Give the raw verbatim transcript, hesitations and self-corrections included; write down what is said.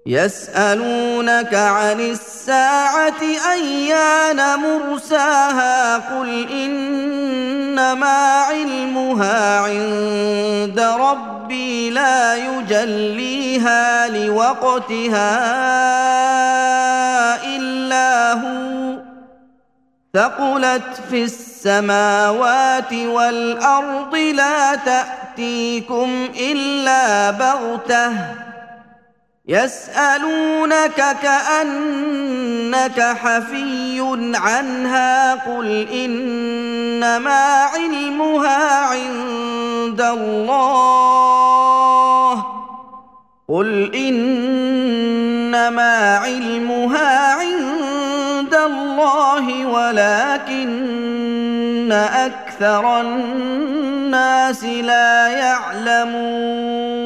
يسألونك عن الساعة أيان مرساها قل إنما علمها عند ربي لا يجليها لوقتها إلا هو ثقلت في السماوات والأرض لا تأتيكم إلا بغتة يسألونك كأنك حفي عنها قل إنما علمها عند الله قل إنما علمها عند الله ولكن أكثر الناس لا يعلمون